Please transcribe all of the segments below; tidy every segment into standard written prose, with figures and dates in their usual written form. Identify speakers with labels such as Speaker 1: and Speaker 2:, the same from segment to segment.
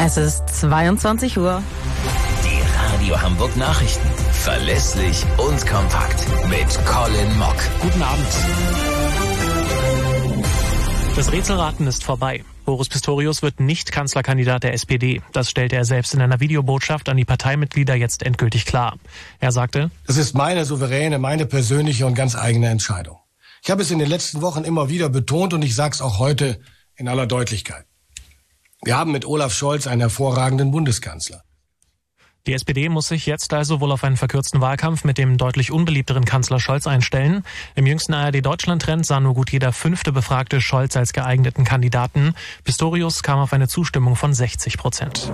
Speaker 1: Es ist 22 Uhr.
Speaker 2: Die Radio Hamburg Nachrichten. Verlässlich und kompakt. Mit Colin Mock.
Speaker 3: Guten Abend. Das Rätselraten ist vorbei. Boris Pistorius wird nicht Kanzlerkandidat der SPD. Das stellte er selbst in einer Videobotschaft an die Parteimitglieder jetzt endgültig klar. Er sagte:
Speaker 4: Das ist meine souveräne, meine persönliche und ganz eigene Entscheidung. Ich habe es in den letzten Wochen immer wieder betont und ich sage es auch heute in aller Deutlichkeit. Wir haben mit Olaf Scholz einen hervorragenden Bundeskanzler.
Speaker 3: Die SPD muss sich jetzt also wohl auf einen verkürzten Wahlkampf mit dem deutlich unbeliebteren Kanzler Scholz einstellen. Im jüngsten ARD-Deutschland-Trend sah nur gut jeder 5. Befragte Scholz als geeigneten Kandidaten. Pistorius kam auf eine Zustimmung von 60%.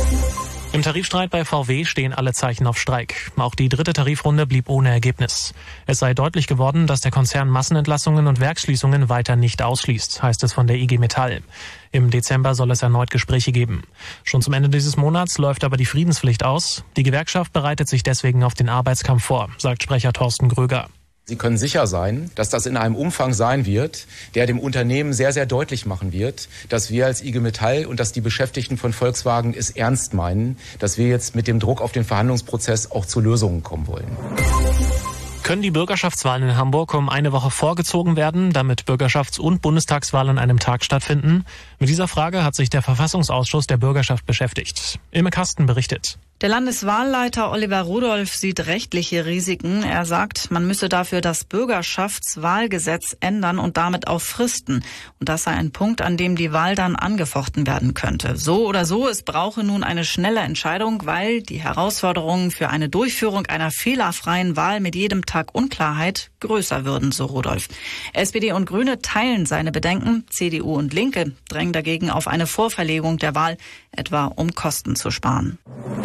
Speaker 3: Im Tarifstreit bei VW stehen alle Zeichen auf Streik. Auch die 3. Tarifrunde blieb ohne Ergebnis. Es sei deutlich geworden, dass der Konzern Massenentlassungen und Werksschließungen weiter nicht ausschließt, heißt es von der IG Metall. Im Dezember soll es erneut Gespräche geben. Schon zum Ende dieses Monats läuft aber die Friedenspflicht aus. Die Gewerkschaft bereitet sich deswegen auf den Arbeitskampf vor, sagt Sprecher Thorsten Gröger.
Speaker 5: Sie können sicher sein, dass das in einem Umfang sein wird, der dem Unternehmen sehr, sehr deutlich machen wird, dass wir als IG Metall und dass die Beschäftigten von Volkswagen es ernst meinen, dass wir jetzt mit dem Druck auf den Verhandlungsprozess auch zu Lösungen kommen wollen.
Speaker 3: Können die Bürgerschaftswahlen in Hamburg um eine Woche vorgezogen werden, damit Bürgerschafts- und Bundestagswahlen an einem Tag stattfinden? Mit dieser Frage hat sich der Verfassungsausschuss der Bürgerschaft beschäftigt. Ilme Kasten berichtet.
Speaker 6: Der Landeswahlleiter Oliver Rudolph sieht rechtliche Risiken. Er sagt, man müsse dafür das Bürgerschaftswahlgesetz ändern und damit auch Fristen. Und das sei ein Punkt, an dem die Wahl dann angefochten werden könnte. So oder so, es brauche nun eine schnelle Entscheidung, weil die Herausforderungen für eine Durchführung einer fehlerfreien Wahl mit jedem Tag Unklarheit größer würden, so Rudolph. SPD und Grüne teilen seine Bedenken. CDU und Linke drängen dagegen auf eine Vorverlegung der Wahl, etwa um Kosten zu sparen.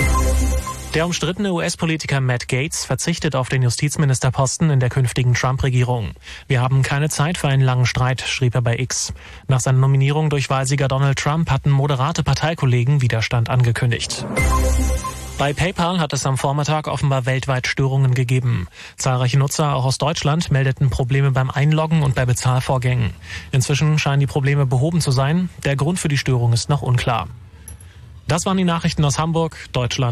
Speaker 3: Der umstrittene US-Politiker Matt Gaetz verzichtet auf den Justizministerposten in der künftigen Trump-Regierung. Wir haben keine Zeit für einen langen Streit, schrieb er bei X. Nach seiner Nominierung durch Wahlsieger Donald Trump hatten moderate Parteikollegen Widerstand angekündigt. Bei PayPal hat es am Vormittag offenbar weltweit Störungen gegeben. Zahlreiche Nutzer, auch aus Deutschland, meldeten Probleme beim Einloggen und bei Bezahlvorgängen. Inzwischen scheinen die Probleme behoben zu sein. Der Grund für die Störung ist noch unklar. Das waren die Nachrichten aus Hamburg, Deutschland.